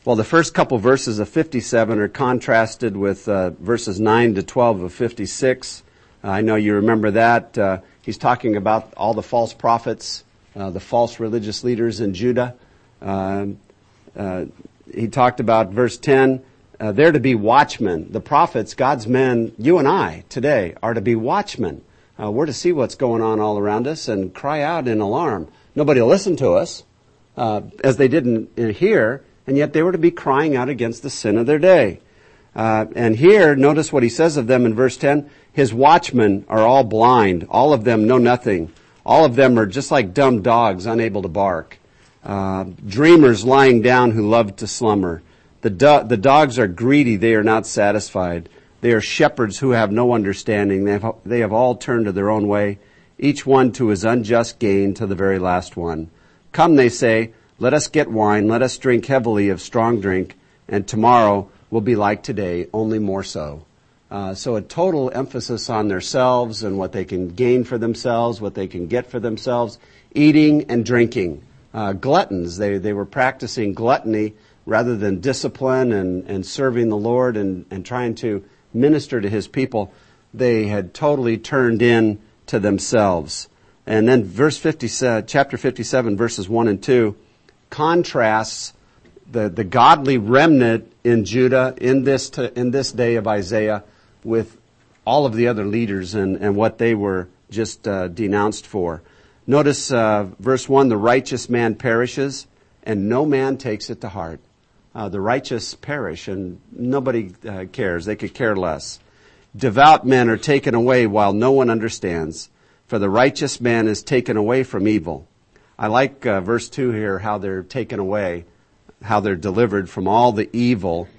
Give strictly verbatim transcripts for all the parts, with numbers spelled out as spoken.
Well, the first couple verses of fifty-seven are contrasted with uh, verses nine to twelve of fifty-six. Uh, I know you remember that. Uh, he's talking about all the false prophets, uh, the false religious leaders in Judah. Uh, uh, he talked about verse ten, uh, they're to be watchmen. The prophets, God's men, you and I today are to be watchmen. Uh, we're to see what's going on all around us and cry out in alarm. Nobody will listen to us, uh, as they didn't in here. And yet they were to be crying out against the sin of their day. Uh, and here, notice what he says of them in verse ten. His watchmen are all blind. All of them know nothing. All of them are just like dumb dogs, unable to bark. Uh, dreamers lying down who love to slumber. The, do- the dogs are greedy. They are not satisfied. They are shepherds who have no understanding. They have, they have all turned to their own way, each one to his unjust gain, to the very last one. Come, they say, let us get wine, let us drink heavily of strong drink, and tomorrow will be like today, only more so. Uh, so a total emphasis on themselves and what they can gain for themselves, what they can get for themselves, eating and drinking. Uh, gluttons, they, they were practicing gluttony rather than discipline and, and serving the Lord and, and trying to minister to his people. They had totally turned in to themselves. And then verse fifty, chapter fifty-seven, verses one and two, contrasts the, the godly remnant in Judah in this to, in this day of Isaiah with all of the other leaders and, and what they were just uh, denounced for. Notice uh, verse one, the righteous man perishes and no man takes it to heart. Uh, the righteous perish and nobody uh, cares. They could care less. Devout men are taken away while no one understands, for the righteous man is taken away from evil. I like uh, verse two here, how they're taken away, how they're delivered from all the evil.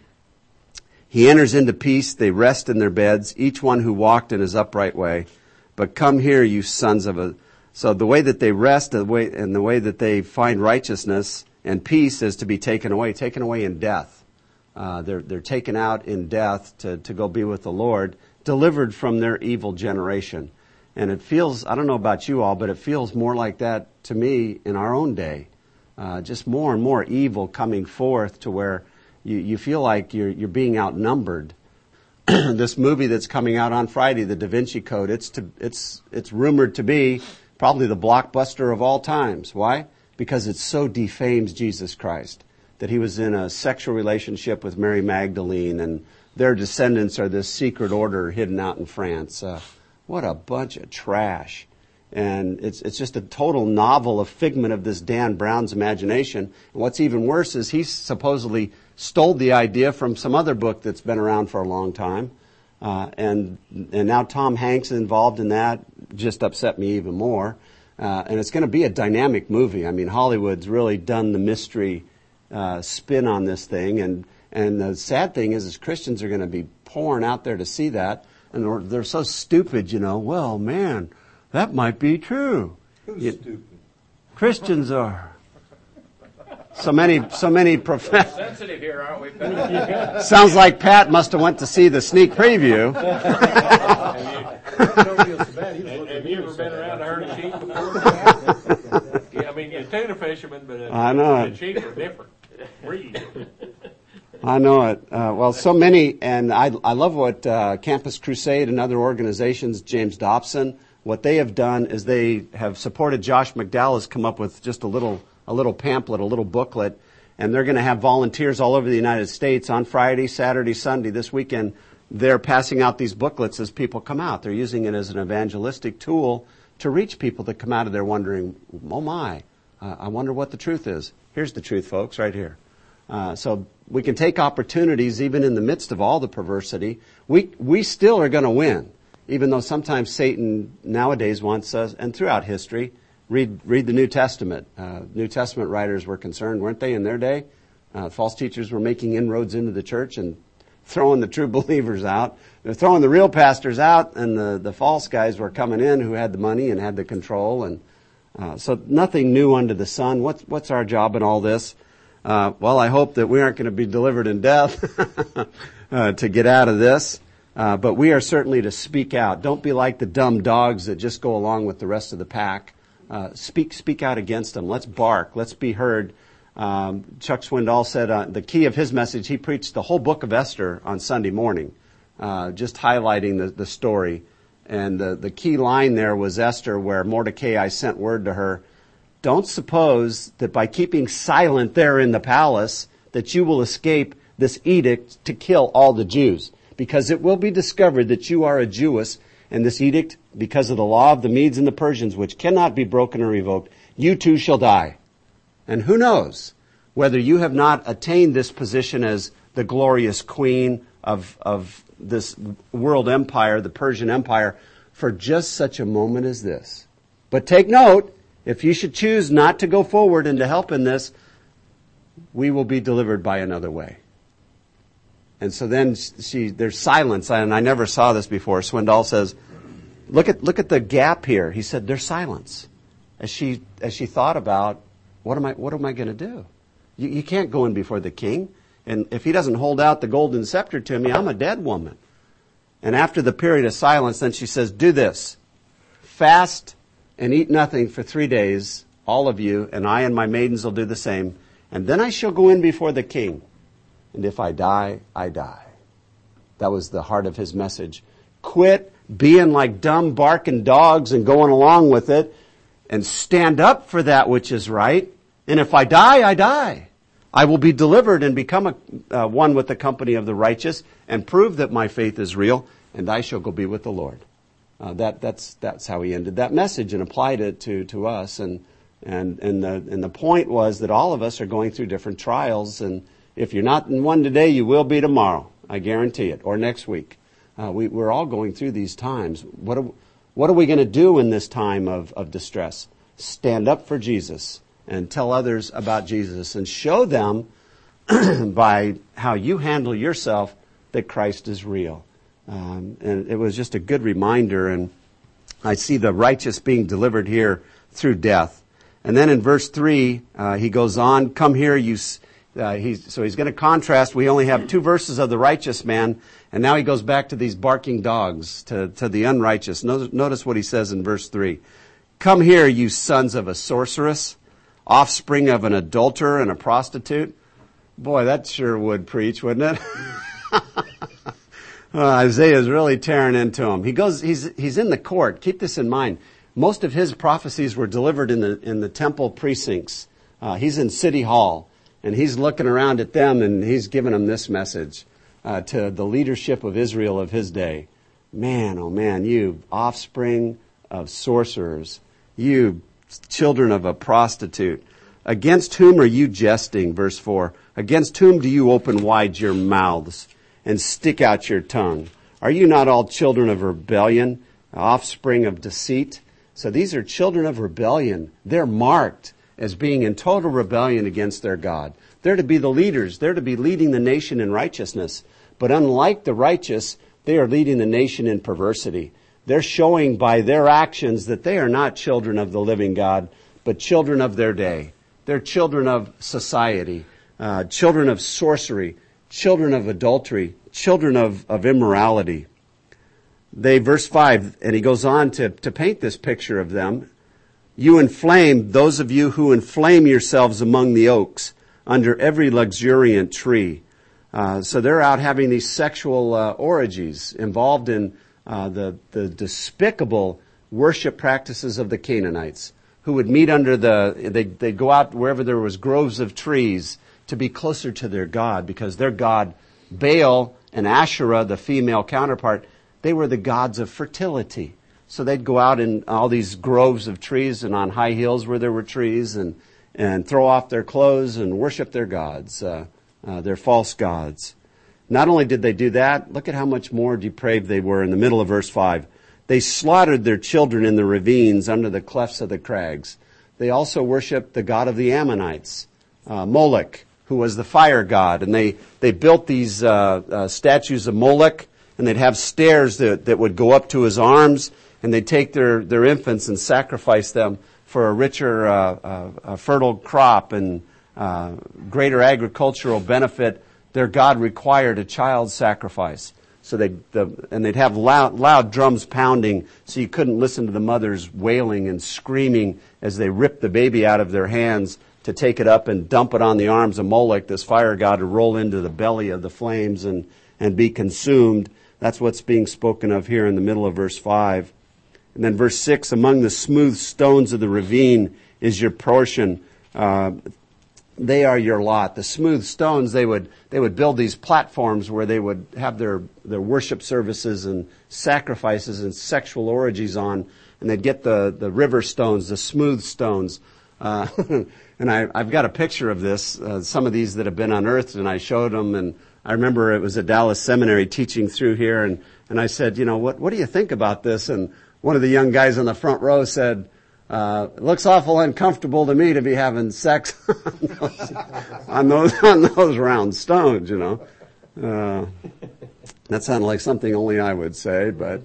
He enters into peace, they rest in their beds, each one who walked in his upright way. But come here, you sons of a... So the way that they rest the way, and the way that they find righteousness and peace is to be taken away, taken away in death. Uh, they're, they're taken out in death to, to go be with the Lord, delivered from their evil generation. And it feels, I don't know about you all, but it feels more like that to me in our own day. Uh, just more and more evil coming forth to where you, you feel like you're, you're being outnumbered. This movie that's coming out on Friday, The Da Vinci Code, it's to, it's, it's rumored to be probably the blockbuster of all times. Why? Because it so defames Jesus Christ, that he was in a sexual relationship with Mary Magdalene and their descendants are this secret order hidden out in France. Uh, What a bunch of trash. And it's it's just a total novel, a figment of this Dan Brown's imagination. And what's even worse is he supposedly stole the idea from some other book that's been around for a long time. Uh, and and now Tom Hanks is involved in that. Just upset me even more. Uh, and it's going to be a dynamic movie. I mean, Hollywood's really done the mystery uh, spin on this thing. And, and the sad thing is, is Christians are going to be pouring out there to see that. And they're so stupid, you know. Well, man, that might be true. Who's You- stupid? Christians are. So many, so many profess. Sensitive here, aren't we, Pat? Sounds like Pat must have went to see the sneak preview. Have you ever been around a herd of sheep before? Yeah, I mean, you're tuna fisherman, but uh, I know the it. sheep are different. Breed. I know it. Uh, well, so many, and I, I love what uh, Campus Crusade and other organizations, James Dobson, what they have done is they have supported Josh McDowell has come up with just a little a little pamphlet, a little booklet, and they're going to have volunteers all over the United States on Friday, Saturday, Sunday, this weekend. They're passing out these booklets as people come out. They're using it as an evangelistic tool to reach people that come out of there wondering, oh my, uh, I wonder what the truth is. Here's the truth, folks, right here. Uh, so we can take opportunities even in the midst of all the perversity. We we still are going to win, even though sometimes Satan nowadays wants us, and throughout history, read read the New Testament. Uh, New Testament writers were concerned, weren't they, in their day? Uh, false teachers were making inroads into the church and throwing the true believers out. They're throwing the real pastors out, and the, the false guys were coming in who had the money and had the control. And uh, so nothing new under the sun. What's what's our job in all this? Uh, well, I hope that we aren't going to be delivered in death uh, to get out of this. Uh, but we are certainly to speak out. Don't be like the dumb dogs that just go along with the rest of the pack. Uh, speak, speak out against them. Let's bark. Let's be heard. Um, Chuck Swindoll said uh, the key of his message, he preached the whole book of Esther on Sunday morning, uh, just highlighting the, the story. And the, the key line there was Esther, where Mordecai sent word to her, don't suppose that by keeping silent there in the palace that you will escape this edict to kill all the Jews, because it will be discovered that you are a Jewess, and this edict, because of the law of the Medes and the Persians, which cannot be broken or revoked, you too shall die. And who knows whether you have not attained this position as the glorious queen of, of this world empire, the Persian Empire, for just such a moment as this. But take note, if you should choose not to go forward and to help in this, we will be delivered by another way. And so then she, there's silence, and I never saw this before. Swindoll says, look at, look at the gap here. He said, there's silence. As she, as she thought about, what am I, what am I going to do? You, you can't go in before the king. And if he doesn't hold out the golden scepter to me, I'm a dead woman. And after the period of silence, then she says, do this. Fast and eat nothing for three days, all of you, and I and my maidens will do the same. And then I shall go in before the king. And if I die, I die. That was the heart of his message. Quit being like dumb barking dogs and going along with it, and stand up for that which is right. And if I die, I die. I will be delivered and become a, uh, one with the company of the righteous and prove that my faith is real, and I shall go be with the Lord. Uh, that, that's, that's how he ended that message and applied it to, to us. And, and, and the, and the point was that all of us are going through different trials, and if you're not in one today, you will be tomorrow. I guarantee it. Or next week. Uh, we, we're all going through these times. What are, what are we going to do in this time of, of distress? Stand up for Jesus and tell others about Jesus and show them by how you handle yourself that Christ is real. Um, and it was just a good reminder. And I see the righteous being delivered here through death. And then in verse three, uh, he goes on, come here, you... Uh, he's, so he's going to contrast. We only have two verses of the righteous man, and now he goes back to these barking dogs, to, to the unrighteous. Notice, notice what he says in verse three. Come here, you sons of a sorceress, offspring of an adulterer and a prostitute. Boy, that sure would preach, wouldn't it? uh, Isaiah's really tearing into him. He goes, he's, he's in the court. Keep this in mind. Most of his prophecies were delivered in the, in the temple precincts. Uh, he's in City Hall. And he's looking around at them and he's giving them this message uh, to the leadership of Israel of his day. Man, oh man, you offspring of sorcerers, you children of a prostitute, against whom are you jesting? Verse four. Against whom do you open wide your mouths and stick out your tongue? Are you not all children of rebellion, offspring of deceit? So these are children of rebellion. They're marked as being in total rebellion against their God. They're to be the leaders. They're to be leading the nation in righteousness. But unlike the righteous, they are leading the nation in perversity. They're showing by their actions that they are not children of the living God, but children of their day. They're children of society, uh, children of sorcery, children of adultery, children of, of immorality. They, verse five, and he goes on to, to paint this picture of them. You inflame, those of you who inflame yourselves among the oaks, under every luxuriant tree. Uh, so they're out having these sexual uh, orgies, involved in uh, the, the despicable worship practices of the Canaanites, who would meet under the, they, they'd go out wherever there was groves of trees to be closer to their God, because their God, Baal and Asherah, the female counterpart, they were the gods of fertility. So they'd go out in all these groves of trees and on high hills where there were trees and, and throw off their clothes and worship their gods, uh, uh, their false gods. Not only did they do that, look at how much more depraved they were in the middle of verse five. They slaughtered their children in the ravines under the clefts of the crags. They also worshiped the god of the Ammonites, uh, Moloch, who was the fire god. And they, they built these uh, uh, statues of Moloch, and they'd have stairs that, that would go up to his arms, and they'd take their, their infants and sacrifice them for a richer, uh, uh, a fertile crop and uh, greater agricultural benefit. Their God required a child sacrifice. So they, the, and they'd have loud, loud drums pounding, so you couldn't listen to the mothers wailing and screaming as they ripped the baby out of their hands to take it up and dump it on the arms of Moloch, this fire god, to roll into the belly of the flames and, and be consumed. That's what's being spoken of here in the middle of verse five. And then verse six, among the smooth stones of the ravine is your portion. Uh, they are your lot. The smooth stones, they would they would build these platforms where they would have their, their worship services and sacrifices and sexual orgies on, and they'd get the, the river stones, the smooth stones. Uh, and I, I've got a picture of this, uh, some of these that have been unearthed, and I showed them, and I remember it was at Dallas Seminary teaching through here, and, and I said, you know, what, what do you think about this? And one of the young guys on the front row said, uh, it looks awful uncomfortable to me to be having sex on those, on those round stones, you know. Uh, that sounded like something only I would say, but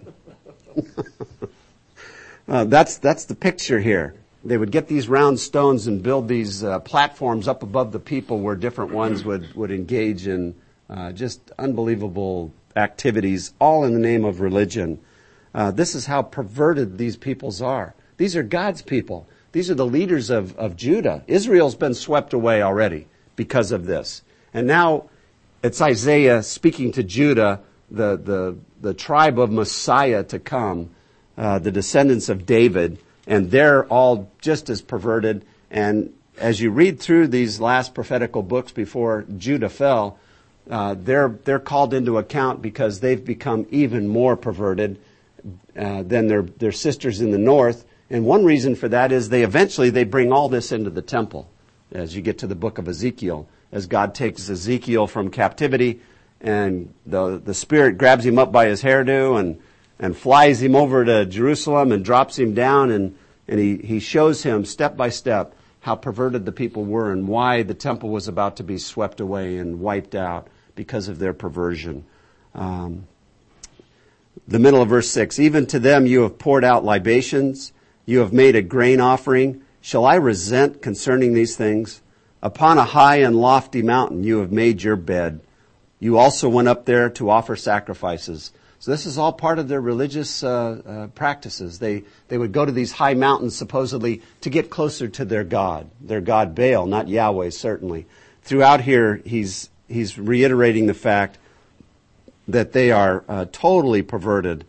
uh, that's, that's the picture here. They would get these round stones and build these uh, platforms up above the people where different ones would, would engage in uh, just unbelievable activities, all in the name of religion. Uh, this is how perverted these peoples are. These are God's people. These are the leaders of, of Judah. Israel's been swept away already because of this. And now it's Isaiah speaking to Judah, the, the, the tribe of Messiah to come, uh, the descendants of David, and they're all just as perverted. And as you read through these last prophetical books before Judah fell, uh, they're, they're called into account because they've become even more perverted uh, than their, their sisters in the north. And one reason for that is they eventually, they bring all this into the temple as you get to the book of Ezekiel, as God takes Ezekiel from captivity and the, the Spirit grabs him up by his hairdo and, and flies him over to Jerusalem and drops him down, and, and he, he shows him step by step how perverted the people were and why the temple was about to be swept away and wiped out because of their perversion. Um, the middle of verse six, even to them you have poured out libations, you have made a grain offering. Shall I resent concerning these things? Upon a high and lofty mountain you have made your bed. You also went up there to offer sacrifices. So this is all part of their religious uh, uh, practices. They they would go to these high mountains supposedly to get closer to their God, their God Baal, not Yahweh certainly. Throughout here, he's he's reiterating the fact that they are uh, totally perverted.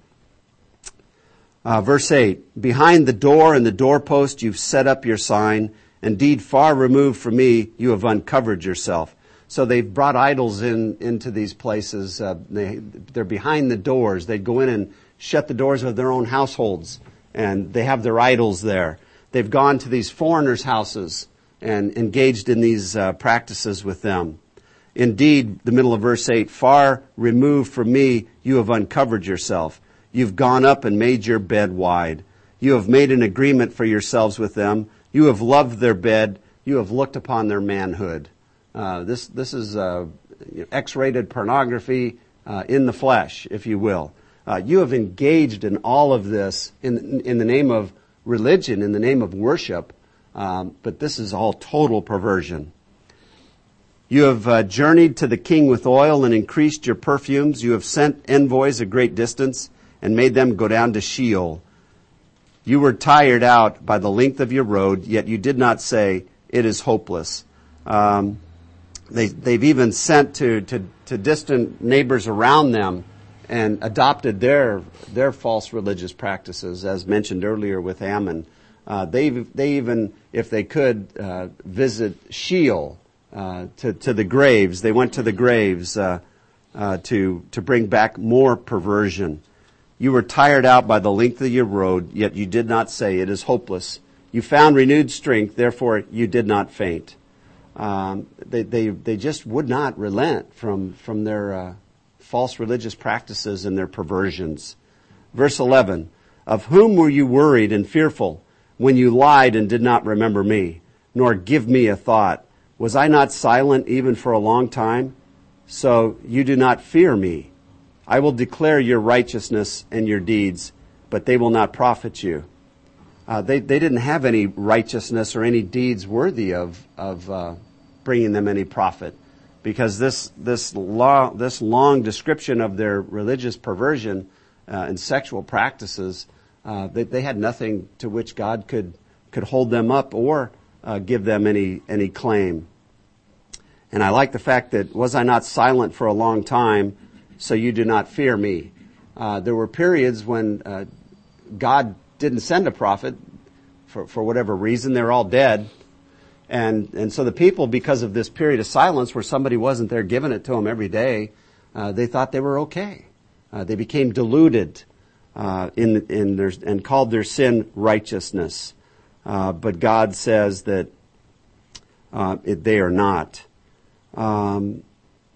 Uh, verse eight, behind the door and the doorpost you've set up your sign. Indeed, far removed from me, you have uncovered yourself. So they've brought idols in into these places. Uh, they, they're behind the doors. They'd go in and shut the doors of their own households, and they have their idols there. They've gone to these foreigners' houses and engaged in these uh, practices with them. Indeed, the middle of verse eight, far removed from me, you have uncovered yourself. You've gone up and made your bed wide. You have made an agreement for yourselves with them. You have loved their bed. You have looked upon their manhood. Uh, this this is uh, X-rated pornography uh, in the flesh, if you will. Uh, you have engaged in all of this in in the name of religion, in the name of worship, um, but this is all total perversion. You have uh, journeyed to the king with oil and increased your perfumes. You have sent envoys a great distance and made them go down to Sheol. You were tired out by the length of your road, yet you did not say, it is hopeless. Um, they, they've even sent to, to, to distant neighbors around them and adopted their their false religious practices, as mentioned earlier with Ammon. Uh, they they even, if they could, uh, visit Sheol, uh, to to the graves. They went to the graves uh, uh, to to bring back more perversion. You were tired out by the length of your road, yet you did not say, it is hopeless. You found renewed strength, therefore you did not faint. Um, they, they, they just would not relent from, from their uh, false religious practices and their perversions. Verse eleven, of whom were you worried and fearful when you lied and did not remember me, nor give me a thought? Was I not silent even for a long time? So you do not fear me. I will declare your righteousness and your deeds, but they will not profit you. Uh, they, they didn't have any righteousness or any deeds worthy of, of, uh, bringing them any profit, because this, this law, this long description of their religious perversion, uh, and sexual practices, uh, they, they had nothing to which God could, could hold them up or, uh, give them any, any claim. And I like the fact that, was I not silent for a long time, so you do not fear me? Uh, there were periods when uh, God didn't send a prophet for, for whatever reason. They're all dead. And and so the people, because of this period of silence where somebody wasn't there giving it to them every day, uh, they thought they were okay. Uh, they became deluded uh, in in their and called their sin righteousness. Uh, but God says that uh, it, they are not. Um,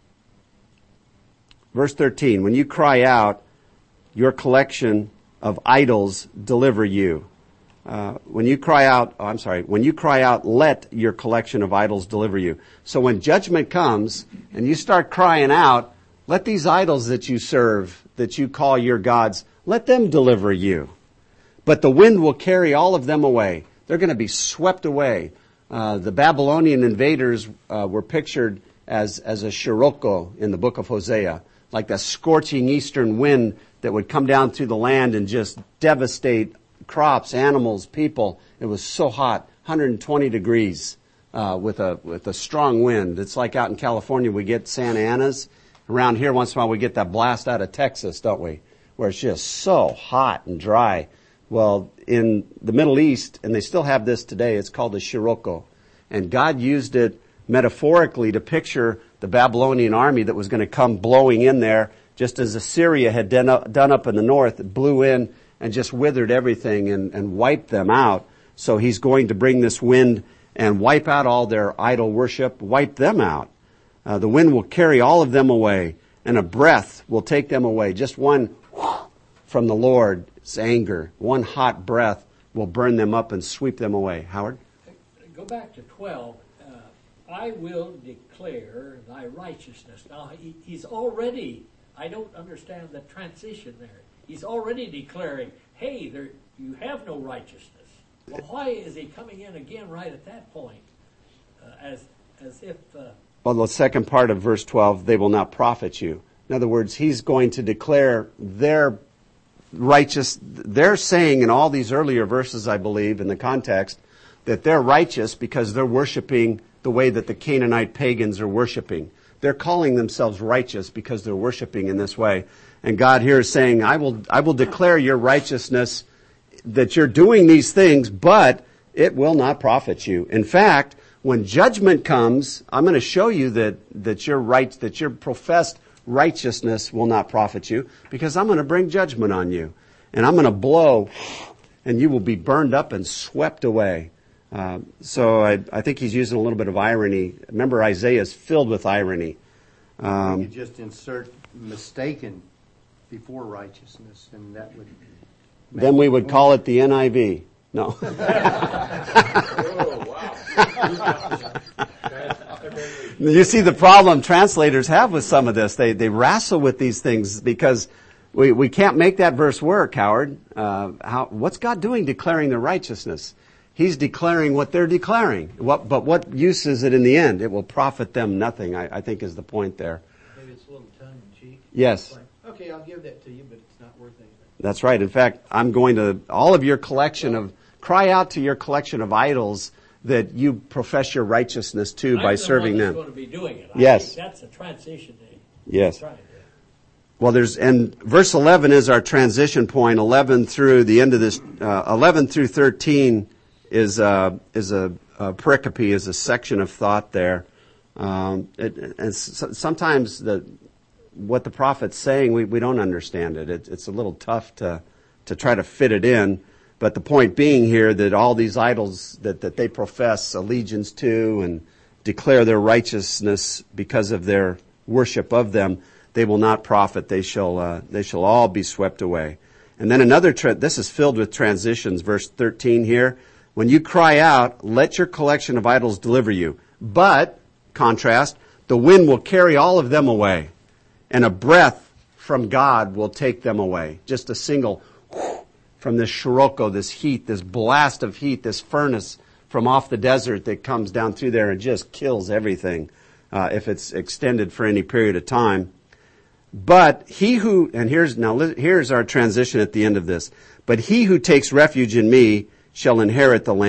verse thirteen, when you cry out, your collection of idols deliver you. Uh, when you cry out, oh, I'm sorry, when you cry out, let your collection of idols deliver you. So when judgment comes and you start crying out, let these idols that you serve, that you call your gods, let them deliver you. But the wind will carry all of them away. They're going to be swept away. Uh, the Babylonian invaders uh, were pictured as, as a Scirocco in the book of Hosea, like that scorching eastern wind that would come down through the land and just devastate crops, animals, people. It was so hot, one hundred twenty degrees uh, with a with a strong wind. It's like out in California we get Santa Anas. Around here once in a while we get that blast out of Texas, don't we? Where it's just so hot and dry. Well, in the Middle East, and they still have this today, it's called the Scirocco. And God used it metaphorically to picture the Babylonian army that was going to come blowing in there, just as Assyria had done up, done up in the north. It blew in and just withered everything and, and wiped them out. So he's going to bring this wind and wipe out all their idol worship, wipe them out. Uh, the wind will carry all of them away, and a breath will take them away. Just one from the Lord's anger, one hot breath will burn them up and sweep them away. Howard? Go back to twelve. Uh, I will declare thy righteousness. Now, he, he's already, I don't understand the transition there. He's already declaring, hey, there, you have no righteousness. Well, why is he coming in again right at that point? Uh, as as if... Uh, well, the second part of verse twelve, they will not profit you. In other words, he's going to declare their righteous... They're saying in all these earlier verses, I believe, in the context, that they're righteous because they're worshiping the way that the Canaanite pagans are worshiping. They're calling themselves righteous because they're worshiping in this way. And God here is saying, I will, I will declare your righteousness, that you're doing these things, but it will not profit you. In fact, when judgment comes, I'm going to show you that, that your right, that your professed righteousness will not profit you, because I'm going to bring judgment on you. And I'm going to blow, and you will be burned up and swept away. Uh, so I, I think he's using a little bit of irony. Remember, Isaiah is filled with irony. Um, you could just insert mistaken before righteousness, and that would... Then we would call it the N I V. No. Oh, wow. You see the problem translators have with some of this. They they wrestle with these things because we, we can't make that verse work, Howard. Uh, how, what's God doing declaring their righteousness? He's declaring what they're declaring. What, but what use is it in the end? It will profit them nothing, I, I think is the point there. Maybe it's a little tongue-in-cheek. Yes. Like, okay, I'll give that to you, but it's not worth anything. That's right. In fact, I'm going to, all of your collection of, cry out to your collection of idols that you profess your righteousness to I'm by the serving one them. Going to be doing it. I Yes. think that's a transition day. Yes. Right. Well, there's, and verse eleven is our transition point. eleven through the end of this, uh, eleven through thirteen is, uh, is a, a pericope, is a section of thought there. Um, it, and sometimes the, what the prophet's saying, we, we don't understand it. it. It's a little tough to, to try to fit it in. But the point being here that all these idols that, that they profess allegiance to and declare their righteousness because of their worship of them, they will not profit. They shall, uh, they shall all be swept away. And then another, tra- this is filled with transitions, verse thirteen here. When you cry out, let your collection of idols deliver you. But, contrast, the wind will carry all of them away. And a breath from God will take them away. Just a single whoosh from this Scirocco, this heat, this blast of heat, this furnace from off the desert that comes down through there and just kills everything uh, if it's extended for any period of time. But he who, and here's, now here's our transition at the end of this. But he who takes refuge in me shall inherit the land,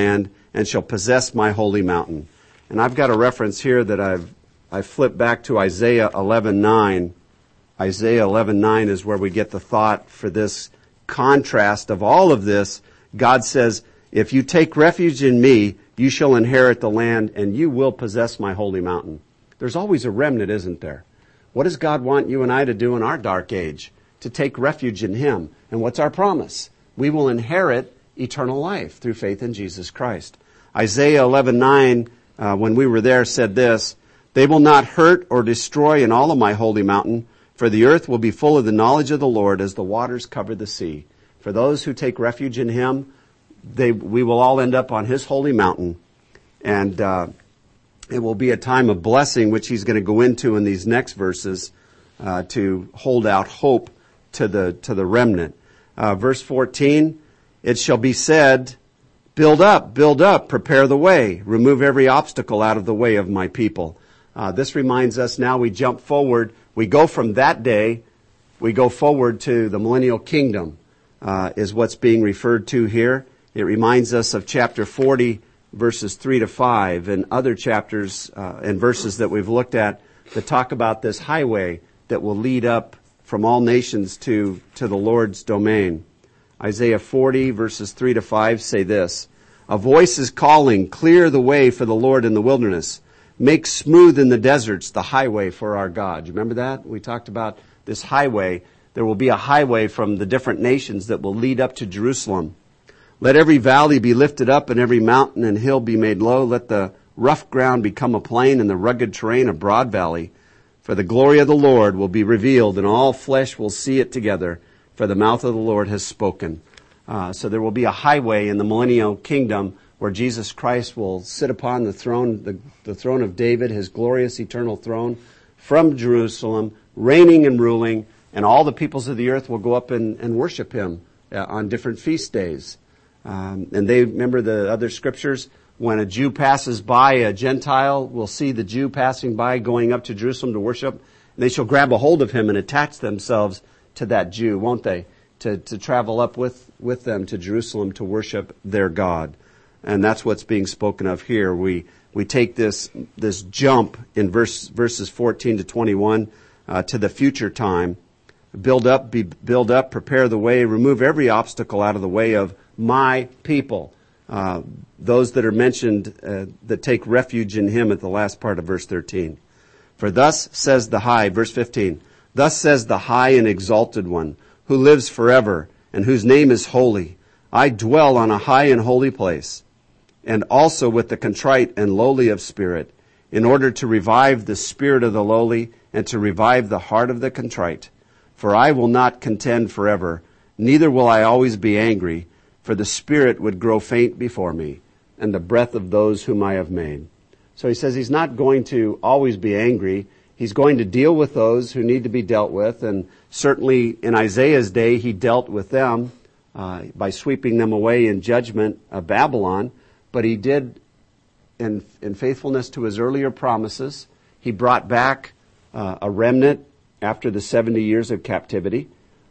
and shall possess my holy mountain. And I've got a reference here that I've I flipped back to Isaiah eleven nine. Isaiah eleven nine is where we get the thought for this contrast of all of this. God says, if you take refuge in me, you shall inherit the land and you will possess my holy mountain. There's always a remnant, isn't there? What does God want you and I to do in our dark age? To take refuge in him. And what's our promise? We will inherit eternal life through faith in Jesus Christ. Isaiah eleven nine, uh, when we were there, said this, they will not hurt or destroy in all of my holy mountain, for the earth will be full of the knowledge of the Lord as the waters cover the sea. For those who take refuge in him, they, we will all end up on his holy mountain. And uh, it will be a time of blessing, which he's going to go into in these next verses uh, to hold out hope to the to the remnant. Uh, verse fourteen, it shall be said, build up, build up, prepare the way, remove every obstacle out of the way of my people. Uh, this reminds us now we jump forward. We go from that day, we go forward to the millennial kingdom, uh, is what's being referred to here. It reminds us of chapter forty, verses three to five, and other chapters uh, and verses that we've looked at that talk about this highway that will lead up from all nations to, to the Lord's domain. Isaiah forty, verses three to five say this, a voice is calling, clear the way for the Lord in the wilderness. Make smooth in the deserts the highway for our God. You remember that? We talked about this highway. There will be a highway from the different nations that will lead up to Jerusalem. Let every valley be lifted up and every mountain and hill be made low. Let the rough ground become a plain and the rugged terrain a broad valley. For the glory of the Lord will be revealed and all flesh will see it together. For the mouth of the Lord has spoken. Uh, so there will be a highway in the millennial kingdom where Jesus Christ will sit upon the throne, the, the throne of David, his glorious eternal throne, from Jerusalem, reigning and ruling, and all the peoples of the earth will go up and, and worship him uh, on different feast days. Um, and they remember the other scriptures, when a Jew passes by, a Gentile will see the Jew passing by going up to Jerusalem to worship, and they shall grab a hold of him and attach themselves to that Jew, won't they? To, to travel up with, with them to Jerusalem to worship their God. And that's what's being spoken of here. We we take this this jump in verse verses fourteen to twenty-one uh, to the future time. Build up, be build up, prepare the way, remove every obstacle out of the way of my people. Uh, those that are mentioned uh, that take refuge in him at the last part of verse thirteen. For thus says the high, verse fifteen, thus says the high and exalted one, who lives forever and whose name is holy. I dwell on a high and holy place, and also with the contrite and lowly of spirit, in order to revive the spirit of the lowly and to revive the heart of the contrite. For I will not contend forever, neither will I always be angry, for the spirit would grow faint before me, and the breath of those whom I have made. So he says he's not going to always be angry. He's going to deal with those who need to be dealt with, and certainly in Isaiah's day he dealt with them uh, by sweeping them away in judgment of Babylon. But he did, in, in faithfulness to his earlier promises, he brought back uh, a remnant after the seventy years of captivity.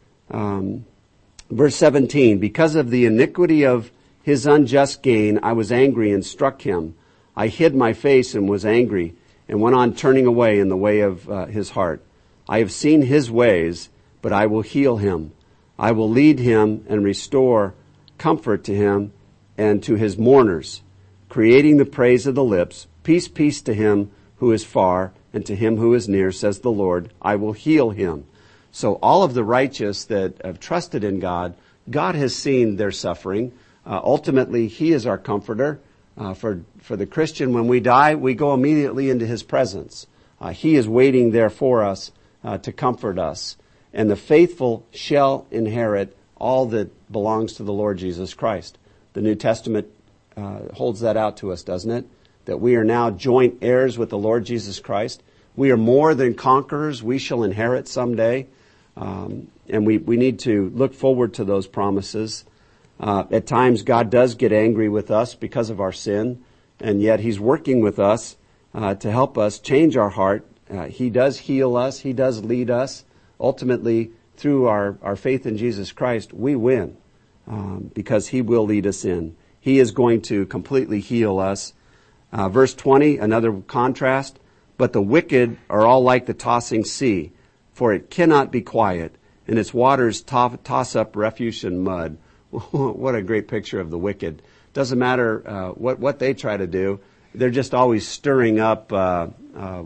Um, verse seventeen, because of the iniquity of his unjust gain, I was angry and struck him. I hid my face and was angry and went on turning away in the way of uh, his heart. I have seen his ways, but I will heal him. I will lead him and restore comfort to him and to his mourners, creating the praise of the lips. Peace, peace to him who is far and to him who is near, says the Lord. I will heal him. So all of the righteous that have trusted in God, God has seen their suffering. Uh, ultimately, he is our comforter. Uh, for, for the Christian, when we die, we go immediately into his presence. Uh, he is waiting there for us uh, to comfort us. And the faithful shall inherit all that belongs to the Lord Jesus Christ. The New Testament uh, holds that out to us, doesn't it? That we are now joint heirs with the Lord Jesus Christ. We are more than conquerors. We shall inherit someday. Um, and we, we need to look forward to those promises. Uh, at times, God does get angry with us because of our sin, and yet he's working with us uh, to help us change our heart. Uh, he does heal us. He does lead us. Ultimately, through our, our faith in Jesus Christ, we win um, because he will lead us in. He is going to completely heal us. Uh, verse twenty, another contrast. But the wicked are all like the tossing sea, for it cannot be quiet, and its waters to- toss up refuse and mud. What a great picture of the wicked. Doesn't matter uh, what, what they try to do. They're just always stirring up uh, uh,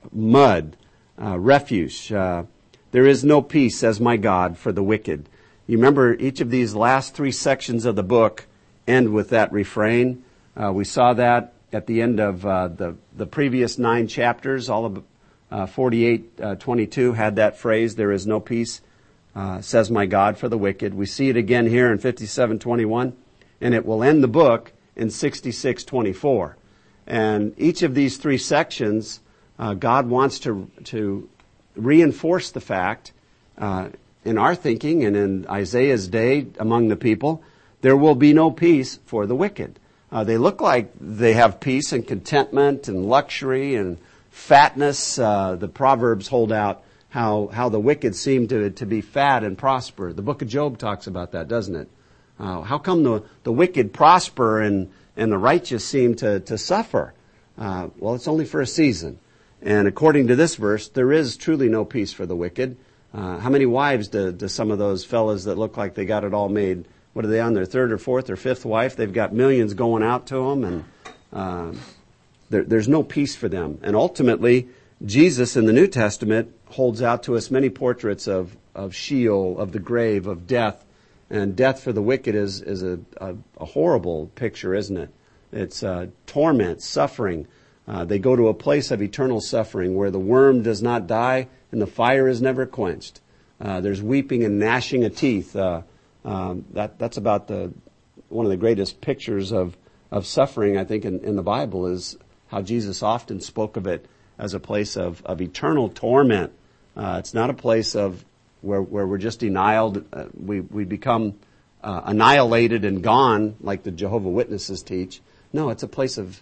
mud, uh, refuse. Uh, there is no peace, says my God, for the wicked. You remember each of these last three sections of the book end with that refrain. Uh, we saw that at the end of uh, the, the previous nine chapters. All of uh, forty-eight twenty-two had that phrase, there is no peace, uh, says my God, for the wicked. We see it again here in fifty-seven twenty-one, and it will end the book in sixty-six twenty-four. And each of these three sections, uh, God wants to to reinforce the fact, uh, in our thinking and in Isaiah's day among the people, there will be no peace for the wicked. Uh, they look like they have peace and contentment and luxury and fatness. Uh, the Proverbs hold out how how the wicked seem to to be fat and prosper. The book of Job talks about that, doesn't it? Uh, how come the, the wicked prosper and, and the righteous seem to, to suffer? Uh, well, it's only for a season. And according to this verse, there is truly no peace for the wicked. Uh, how many wives do, do some of those fellas that look like they got it all made? What are they on, their third or fourth or fifth wife? They've got millions going out to them, and uh, there, there's no peace for them. And ultimately, Jesus in the New Testament holds out to us many portraits of, of Sheol, of the grave, of death. And death for the wicked is, is a, a, a horrible picture, isn't it? It's uh, torment, suffering. Uh, they go to a place of eternal suffering where the worm does not die and the fire is never quenched. Uh, there's weeping and gnashing of teeth. Uh, um, that, that's about the one of the greatest pictures of, of suffering, I think, in, in the Bible is how Jesus often spoke of it as a place of, of eternal torment. Uh, it's not a place of where where we're just annihilated, uh, we we become uh, annihilated and gone, like the Jehovah's Witnesses teach. No, it's a place of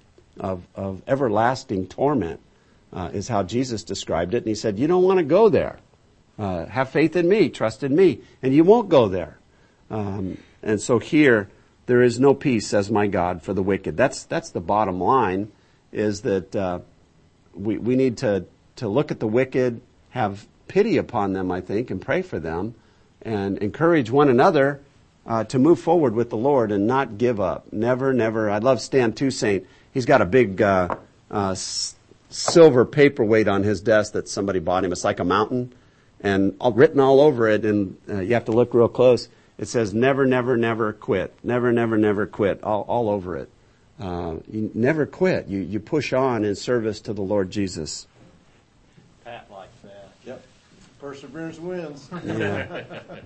of, of everlasting torment, uh, is how Jesus described it. And he said, you don't want to go there. Uh, have faith in me, trust in me, and you won't go there. Um, and so here, there is no peace, says my God, for the wicked. That's that's the bottom line, is that uh, we we need to to look at the wicked, have pity upon them, I think, and pray for them, and encourage one another uh, to move forward with the Lord and not give up. Never, never. I love Stan Toussaint. He's got a big uh, uh, s- silver paperweight on his desk that somebody bought him. It's like a mountain, and all, written all over it, and uh, you have to look real close. It says, never, never, never quit. Never, never, never quit. All, all over it. Uh, you never quit. You, you push on in service to the Lord Jesus. Pat likes that. Yep. Perseverance wins. Yeah.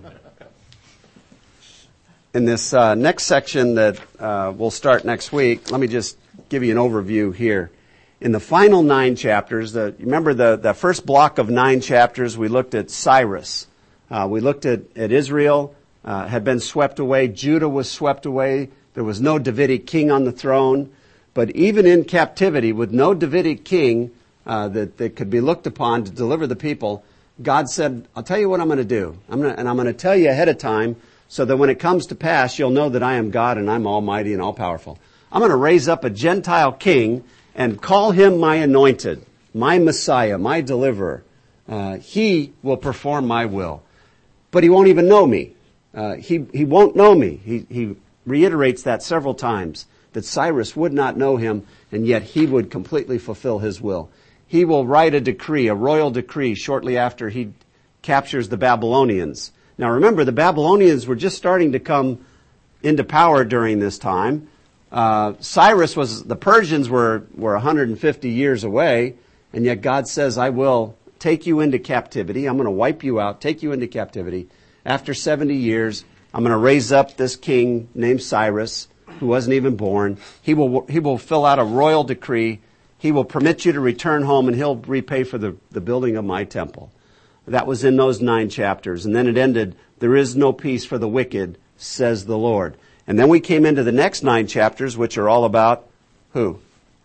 In this uh, next section that uh, we'll start next week, let me just give you an overview here. In the final nine chapters, the, remember the, the first block of nine chapters, we looked at Cyrus. Uh, we looked at, at Israel, uh, had been swept away. Judah was swept away. There was no Davidic king on the throne. But even in captivity, with no Davidic king uh, that, that could be looked upon to deliver the people, God said, I'll tell you what I'm going to do. I'm gonna, and I'm going to tell you ahead of time so that when it comes to pass, you'll know that I am God and I'm almighty and all-powerful. I'm going to raise up a Gentile king and call him my anointed, my Messiah, my deliverer. Uh, he will perform my will. But he won't even know me. Uh, he, he won't know me. He, he reiterates that several times, that Cyrus would not know him, and yet he would completely fulfill his will. He will write a decree, a royal decree, shortly after he captures the Babylonians. Now remember, the Babylonians were just starting to come into power during this time. Uh, Cyrus was, the Persians were, were one hundred fifty years away, and yet God says, I will take you into captivity. I'm going to wipe you out, take you into captivity. After seventy years, I'm going to raise up this king named Cyrus, who wasn't even born. He will, he will fill out a royal decree. He will permit you to return home, and he'll repay for the, the building of my temple. That was in those nine chapters. And then it ended, there is no peace for the wicked, says the Lord. And then we came into the next nine chapters, which are all about who?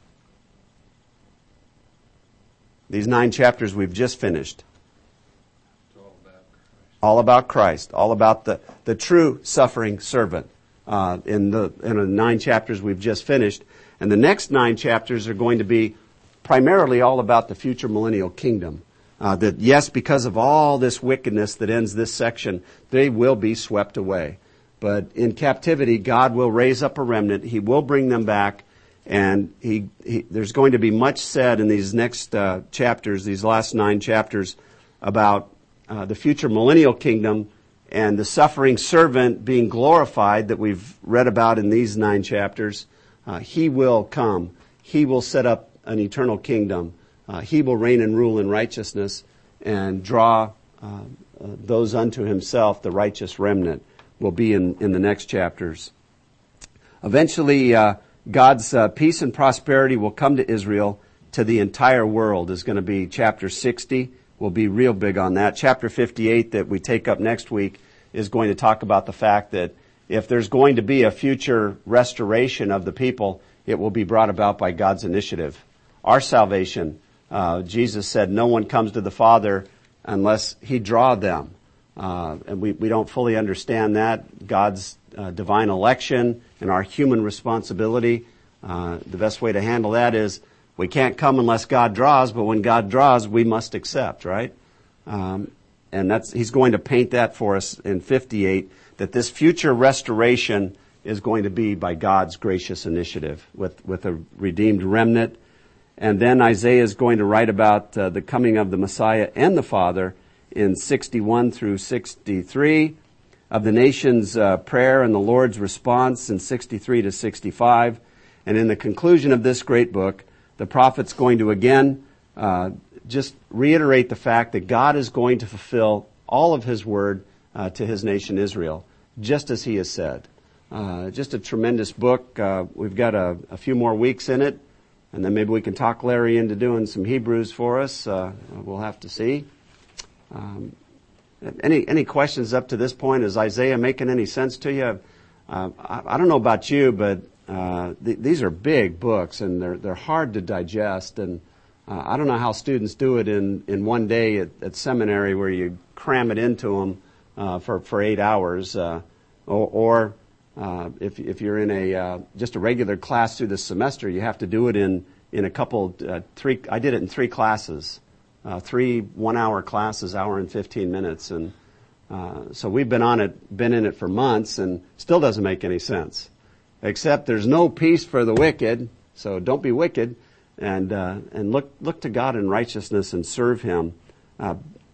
These nine chapters we've just finished. It's all about Christ. All about Christ. All about the, the true suffering servant. uh, in the in the nine chapters we've just finished. And the next nine chapters are going to be primarily all about the future millennial kingdom. Uh, that yes, because of all this wickedness that ends this section, they will be swept away. But in captivity, God will raise up a remnant. He will bring them back. And he, he there's going to be much said in these next uh, chapters, these last nine chapters, about uh, the future millennial kingdom and the suffering servant being glorified that we've read about in these nine chapters. Uh, he will come. He will set up an eternal kingdom. Uh, he will reign and rule in righteousness and draw uh, uh, those unto himself. The righteous remnant will be in, in the next chapters. Eventually, uh, God's uh, peace and prosperity will come to Israel, to the entire world, is going to be chapter sixty. We'll be real big on that. Chapter fifty-eight that we take up next week is going to talk about the fact that if there's going to be a future restoration of the people, it will be brought about by God's initiative. Our salvation, uh, Jesus said, no one comes to the Father unless he draw them. Uh, and we, we don't fully understand that. God's uh, divine election and our human responsibility. Uh, the best way to handle that is we can't come unless God draws, but when God draws, we must accept, right? Um, and that's, he's going to paint that for us in fifty-eight, that this future restoration is going to be by God's gracious initiative with, with a redeemed remnant. And then Isaiah is going to write about uh, the coming of the Messiah and the Father in sixty-one through sixty-three, of the nation's uh, prayer and the Lord's response in sixty-three to sixty-five. And in the conclusion of this great book, the prophet's going to again uh, just reiterate the fact that God is going to fulfill all of his word uh, to his nation Israel, just as he has said. Uh, just a tremendous book. Uh, we've got a, a few more weeks in it, and then maybe we can talk Larry into doing some Hebrews for us. Uh, we'll have to see. Um, any any questions up to this point? Is Isaiah making any sense to you? Uh, I, I don't know about you, but uh, th- these are big books, and they're they're hard to digest. And uh, I don't know how students do it in, in one day at, at seminary, where you cram it into them uh, for for eight hours, uh, or, or uh, if if you're in a uh, just a regular class through the semester, you have to do it in in a couple uh, three. I did it in three classes. Uh, three one-hour classes, hour and fifteen minutes, and uh, so we've been on it, been in it for months, and still doesn't make any sense. Except there's no peace for the wicked, so don't be wicked, and uh, and look look to God in righteousness and serve Him. Uh,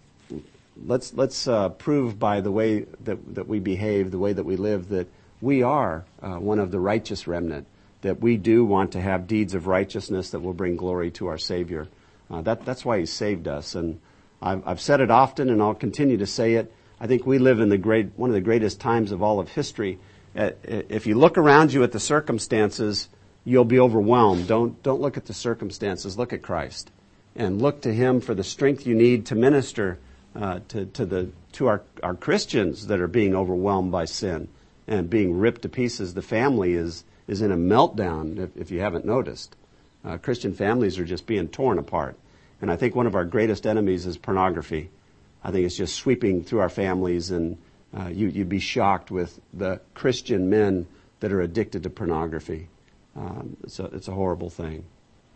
let's let's uh, prove by the way that that we behave, the way that we live, that we are uh, one of the righteous remnant. That we do want to have deeds of righteousness that will bring glory to our Savior. Uh, that, that's why he saved us. And I've, I've said it often, and I'll continue to say it. I think we live in the great, one of the greatest times of all of history. Uh, if you look around you at the circumstances, you'll be overwhelmed. Don't, don't look at the circumstances. Look at Christ. And look to him for the strength you need to minister uh, to, to, the, to our, our Christians that are being overwhelmed by sin and being ripped to pieces. The family is, is in a meltdown, if, if you haven't noticed. Uh, Christian families are just being torn apart. And I think one of our greatest enemies is pornography. I think it's just sweeping through our families, and uh, you, you'd be shocked with the Christian men that are addicted to pornography. Um, it's, a, it's a horrible thing.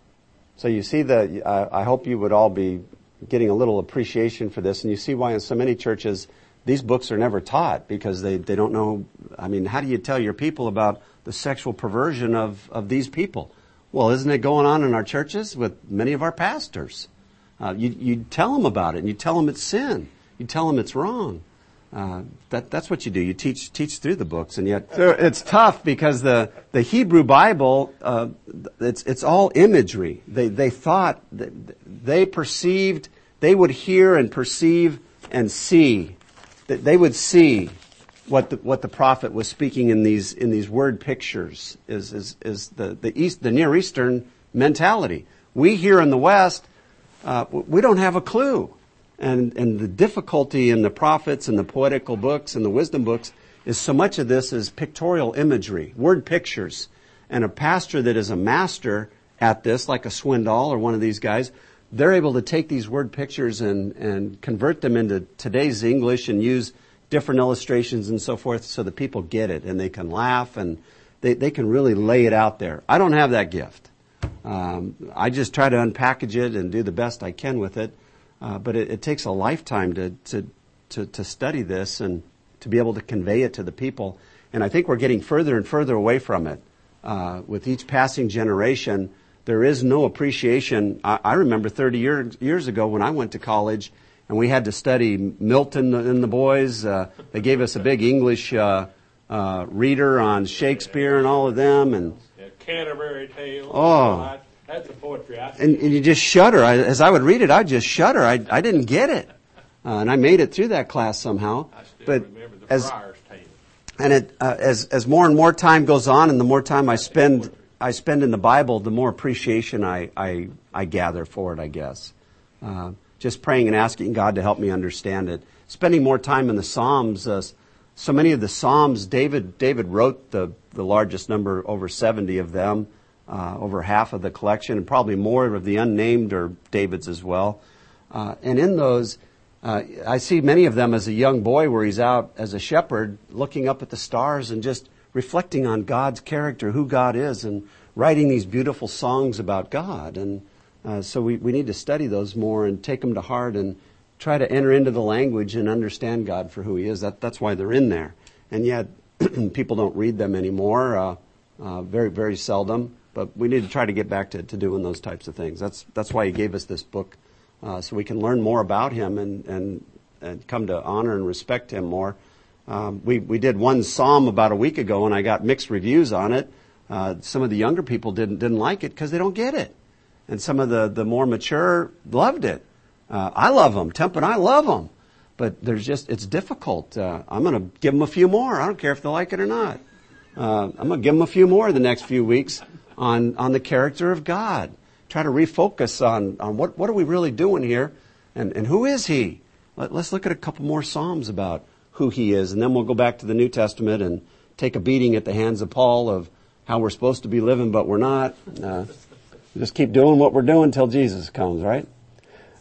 So you see that, uh, I hope you would all be getting a little appreciation for this, and you see why in so many churches these books are never taught, because they, they don't know. I mean, how do you tell your people about the sexual perversion of, of these people? Well, isn't it going on in our churches with many of our pastors? Uh, you, you tell them about it, and you tell them it's sin. You tell them it's wrong. Uh, that, that's what you do. You teach teach through the books, and yet so it's tough because the, the Hebrew Bible, uh, it's it's all imagery. They they thought, they perceived, they would hear and perceive and see. They would see what the, what the prophet was speaking in these in these word pictures is is is the the East the Near Eastern mentality. We here in the West, uh, we don't have a clue, and and the difficulty in the prophets and the poetical books and the wisdom books is so much of this is pictorial imagery, word pictures, and a pastor that is a master at this, like a Swindoll or one of these guys, they're able to take these word pictures and and convert them into today's English and use different illustrations and so forth so that people get it and they can laugh and they, they can really lay it out there. I don't have that gift. Um, I just try to unpackage it and do the best I can with it. Uh, but it, it takes a lifetime to, to, to, to study this and to be able to convey it to the people. And I think we're getting further and further away from it. Uh, with each passing generation, there is no appreciation. I, I remember thirty years, years ago when I went to college and we had to study Milton and the boys. Uh, they gave us a big English uh, uh, reader on Shakespeare and all of them. And Yeah, Canterbury Tales. Oh. That's a poetry. I and, and you just shudder. I, as I would read it, I'd just shudder. I, I didn't get it. Uh, and I made it through that class somehow. I still but remember the as Friar's Tale. and it uh, as as more and more time goes on, and the more time I spend I spend in the Bible, the more appreciation I I, I gather for it. I guess uh, just praying and asking God to help me understand it. Spending more time in the Psalms. Uh, so many of the Psalms, David David wrote the the largest number, over seventy of them. Uh, over half of the collection, and probably more of the unnamed are David's as well. Uh, and in those, uh, I see many of them as a young boy where he's out as a shepherd looking up at the stars and just reflecting on God's character, who God is, and writing these beautiful songs about God. And uh, so we, we need to study those more and take them to heart and try to enter into the language and understand God for who He is. That, that's why they're in there. And yet, people don't read them anymore, uh, uh, very, very seldom. But we need to try to get back to, to doing those types of things. That's that's why He gave us this book, uh, so we can learn more about Him and, and, and come to honor and respect Him more. Um, we, we did one psalm about a week ago, and I got mixed reviews on it. Uh, some of the younger people didn't didn't like it because they don't get it. And some of the, the more mature loved it. Uh, I love them. Temp and I love them. But there's just, it's difficult. Uh, I'm going to give them a few more. I don't care if they like it or not. Uh, I'm going to give them a few more the next few weeks. On, on the character of God. Try to refocus on, on what, what are we really doing here and, and who is He? Let, let's look at a couple more Psalms about who He is, and then we'll go back to the New Testament and take a beating at the hands of Paul of how we're supposed to be living, but we're not. Uh, just keep doing what we're doing till Jesus comes, right?